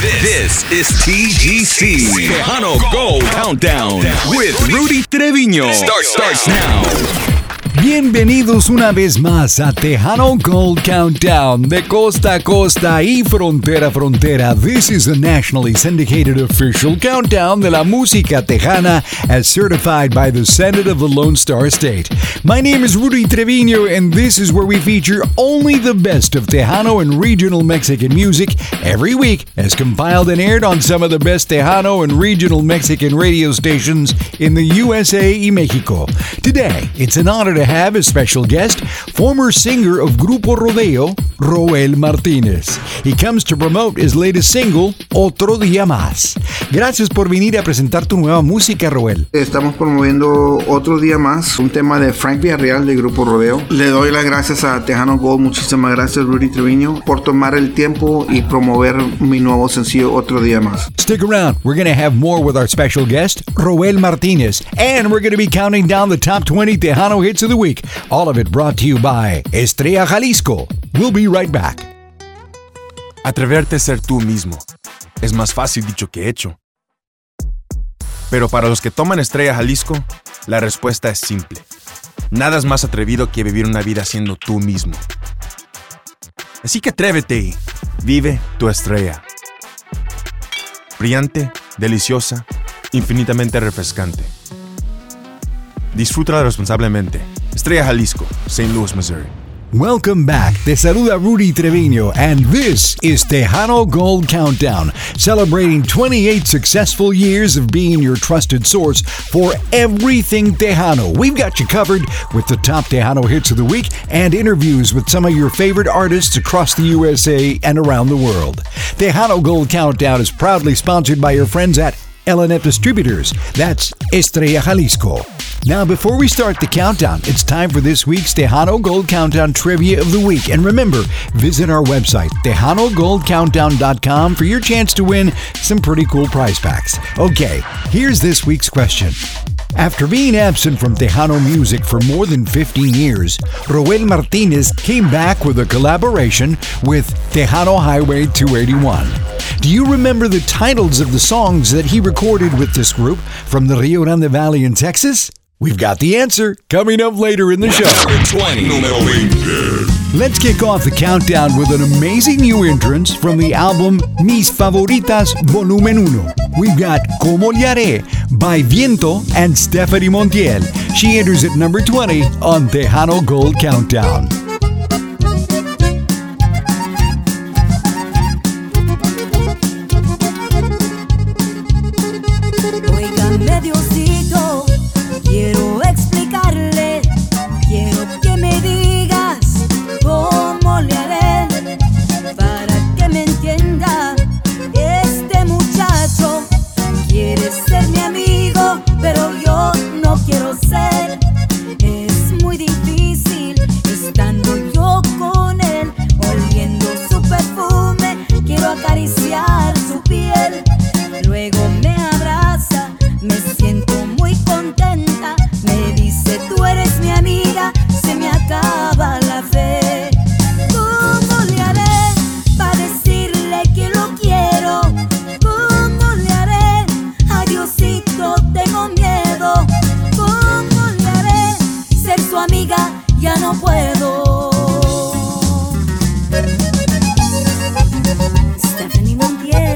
This is TGC Tejano Gold Countdown with Rudy Treviño. Starts now. Bienvenidos una vez más a Tejano Gold Countdown de costa a costa y frontera a frontera. This is a nationally syndicated official countdown de la música tejana as certified by the Senate of the Lone Star State. My name is Rudy Treviño and this is where we feature only the best of Tejano and regional Mexican music every week as compiled and aired on some of the best Tejano and regional Mexican radio stations in the USA y Mexico. Today, it's an honor to have as special guest former singer of Grupo Rodeo, Roel Martínez. He comes to promote his latest single, Otro Día Más. Gracias por venir a presentar tu nueva música, Roel. Estamos promoviendo Otro Día Más, un tema de Frank Villarreal de Grupo Rodeo. Le doy las gracias a Tejano Gold, muchísimas gracias Rudy Treviño por tomar el tiempo y promover mi nuevo sencillo Otro Día Más. Stick around, we're going to have more with our special guest, Roel Martínez, and we're going to be counting down the top 20 Tejano hits of the week. All of it brought to you by Estrella Jalisco. We'll be right back. Atreverte a ser tú mismo es más fácil dicho que hecho. Pero para los que toman Estrella Jalisco, la respuesta es simple. Nada es más atrevido que vivir una vida siendo tú mismo. Así que atrévete y vive tu estrella. Brillante, deliciosa, infinitamente refrescante. Disfrútala responsablemente. Estrella Jalisco, St. Louis, Missouri. Welcome back. Te saluda Rudy Treviño, and this is Tejano Gold Countdown, celebrating 28 successful years of being your trusted source for everything Tejano. We've got you covered with the top Tejano hits of the week and interviews with some of your favorite artists across the USA and around the world. Tejano Gold Countdown is proudly sponsored by your friends at L&F Distributors. That's Estrella Jalisco. Now, before we start the countdown, it's time for this week's Tejano Gold Countdown Trivia of the Week. And remember, visit our website, TejanoGoldCountdown.com, for your chance to win some pretty cool prize packs. Okay, here's this week's question. After being absent from Tejano music for more than 15 years, Roel Martínez came back with a collaboration with Tejano Highway 281. Do you remember the titles of the songs that he recorded with this group from the Rio Grande Valley in Texas? We've got the answer coming up later in the show. 20. Let's kick off the countdown with an amazing new entrance from the album Mis Favoritas Volumen 1. We've got Como Le Haré by Viento and Stephanie Montiel. She enters at number 20 on Tejano Gold Countdown. Quiero explicarle, quiero que me digas cómo le haré para que me entienda. Este muchacho quiere ser mi amigo, pero yo no quiero ser. Es muy difícil estando yo con él, oliendo su perfume. Quiero acariciar su piel, luego me abraza, me siento muy contenta. Me dice, tú eres mi amiga, se me acaba la fe. ¿Cómo le haré para decirle que lo quiero? ¿Cómo le haré? Ay, Diosito, tengo miedo. ¿Cómo le haré? Ser su amiga ya no puedo. Stephanie Montiel.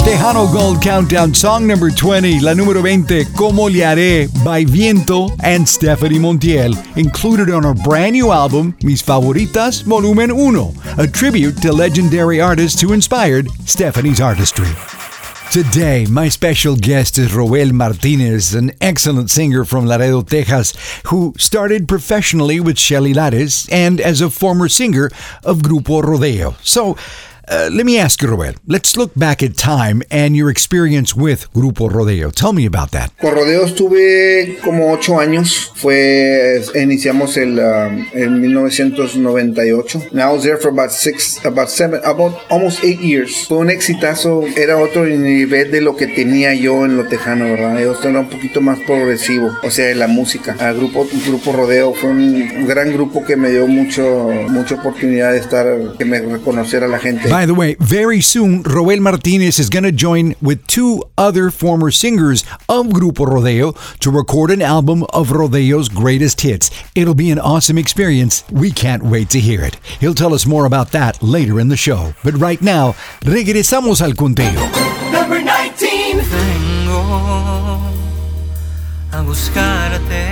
Tejano Gold Countdown, song number 20, la número 20, Como Le Haré, by Viento and Stephanie Montiel, included on her brand new album, Mis Favoritas, Volumen 1, a tribute to legendary artists who inspired Stephanie's artistry. Today, my special guest is Roel Martinez, an excellent singer from Laredo, Texas, who started professionally with Shelly Lares and as a former singer of Grupo Rodeo. So, let me ask you, Roel, let's look back at time and your experience with Grupo Rodeo. Tell me about that. Con Rodeo estuve como 8 años. Iniciamos en 1998. And I was there for about almost 8 years. Fue un exitazo. Era otro nivel de lo que tenía yo en lo tejano, ¿verdad? Yo era un poquito más progresivo, o sea, de la música. Grupo Rodeo fue un gran grupo que me dio mucha oportunidad de estar, que me reconociera la gente. By the way, very soon, Roel Martinez is going to join with 2 other former singers of Grupo Rodeo to record an album of Rodeo's greatest hits. It'll be an awesome experience. We can't wait to hear it. He'll tell us more about that later in the show. But right now, regresamos al conteo. Number 19. Vengo a buscarte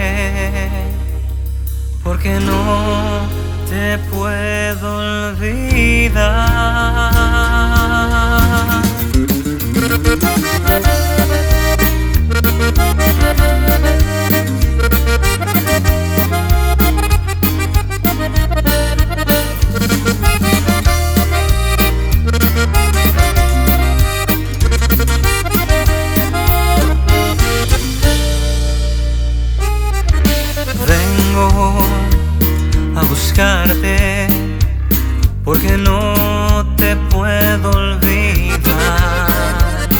porque no te puedo olvidar. Vengo a buscarte porque no te puedo olvidar.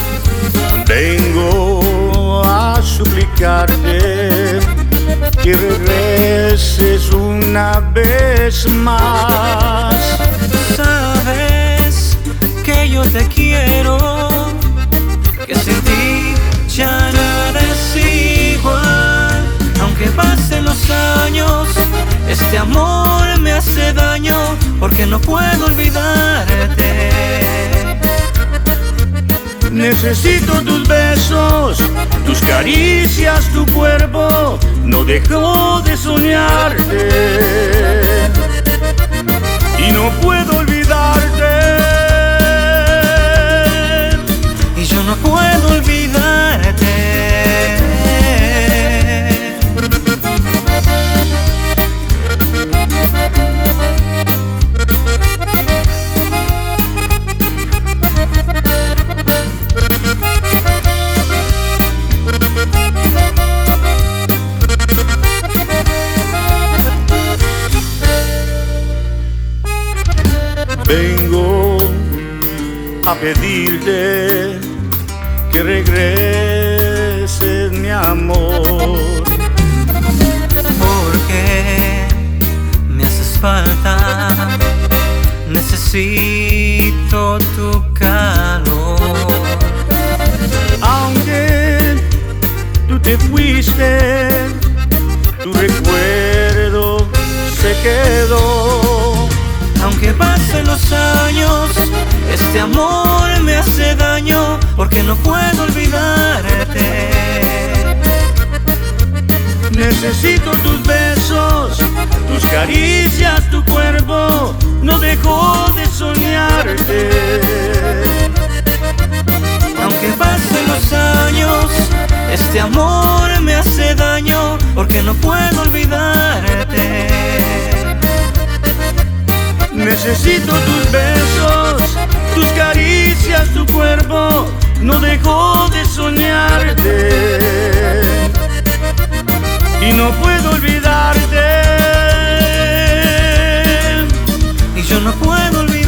Vengo a suplicarte que regreses una vez más. Sabes que yo te quiero, que sin ti ya nada es igual. Aunque pasen los años, este amor me hace daño porque no puedo olvidarte. Necesito tus besos, tus caricias, tu cuerpo. No dejo de soñarte y no puedo olvidarte. Y yo no puedo olvidarte. Vengo a pedirte que regreses, mi amor, porque me haces falta, necesito tu calor. Aunque tú te fuiste, tu recuerdo se quedó. Aunque pasen los años, este amor me hace daño porque no puedo olvidarte. Necesito tus besos, tus caricias, tu cuerpo. No dejo de soñarte. Aunque pasen los años, este amor me hace daño porque no puedo olvidarte. Necesito tus besos, tus caricias, tu cuerpo. No dejo de soñarte y no puedo olvidarte. Y yo no puedo olvidarte.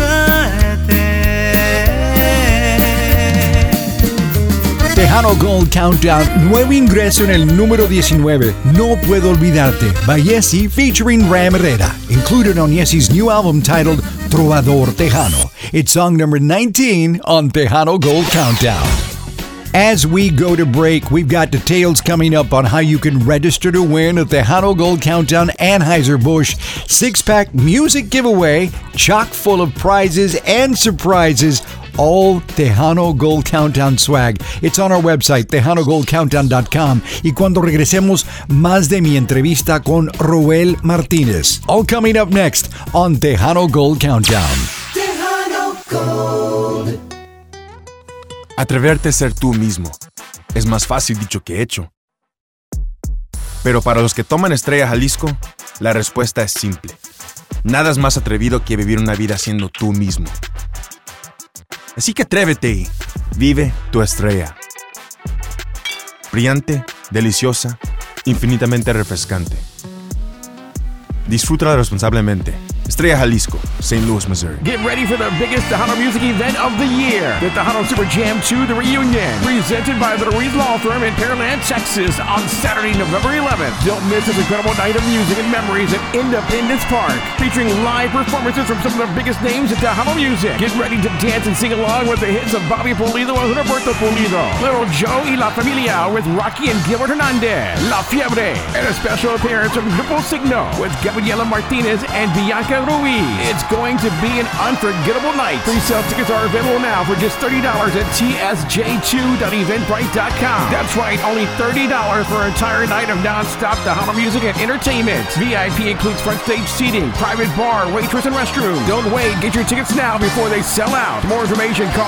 Tejano Gold Countdown, nuevo ingreso en el número 19, No Puedo Olvidarte, by Yessi featuring Ram Herrera, included on Yessi's new album titled Trovador Tejano. It's song number 19 on Tejano Gold Countdown. As we go to break, we've got details coming up on how you can register to win a Tejano Gold Countdown Anheuser-Busch 6-pack music giveaway, chock full of prizes and surprises, all Tejano Gold Countdown swag. It's on our website, TejanoGoldCountdown.com. Y cuando regresemos, más de mi entrevista con Roel Martínez. All coming up next on Tejano Gold Countdown. Tejano Gold. Atreverte a ser tú mismo es más fácil dicho que hecho. Pero para los que toman Estrella Jalisco, la respuesta es simple. Nada es más atrevido que vivir una vida siendo tú mismo. Así que atrévete y vive tu estrella. Brillante, deliciosa, infinitamente refrescante. Disfrútala responsablemente. Estrella Jalisco, St. Louis, Missouri. Get ready for the biggest Tejano music event of the year. The Tejano Super Jam 2, The Reunion. Presented by the Ruiz Law Firm in Pearland, Texas on Saturday, November 11th. Don't miss this incredible night of music and memories at Independence Park. Featuring live performances from some of the biggest names in Tejano music. Get ready to dance and sing along with the hits of Bobby Pulido and Roberto Pulido. Little Joe y La Familia with Rocky and Gilbert Hernandez. La Fiebre. And a special appearance from Grupo Signo with Gabriela Martinez and Bianca Ruiz. It's going to be an unforgettable night. Pre-sale tickets are available now for just $30 at tsj2.eventbrite.com. That's right, only $30 for an entire night of non-stop Tejano music and entertainment. VIP includes front stage seating, private bar, waitress, and restroom. Don't wait, get your tickets now before they sell out. For more information, call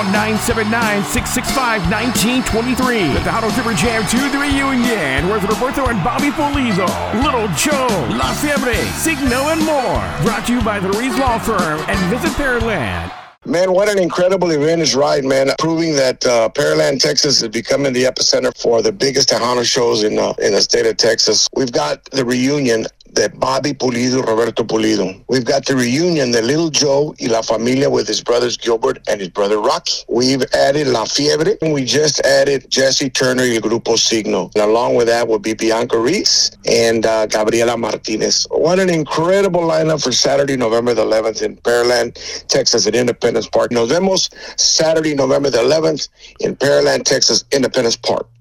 979-665-1923. The Tejano Super Jam 2, The Reunion, with Roberto and Bobby Pulido, Little Joe, La Fiebre, Signo, and more. Brought to you by the Ruiz Law Firm and Visit Pearland. Man, what an incredible event is right, man. Proving that Pearland, Texas is becoming the epicenter for the biggest Tejano shows in the state of Texas. We've got the reunion, the Bobby Pulido, Roberto Pulido. We've got the reunion, the Little Joe y La Familia with his brothers Gilbert and his brother Rocky. We've added La Fiebre, and we just added Jesse Turner y el Grupo Signo. And along with that will be Bianca Ruiz and Gabriela Martinez. What an incredible lineup for Saturday, November the 11th in Pearland, Texas at Independence Park. Nos vemos Saturday, November the 11th in Pearland, Texas, Independence Park.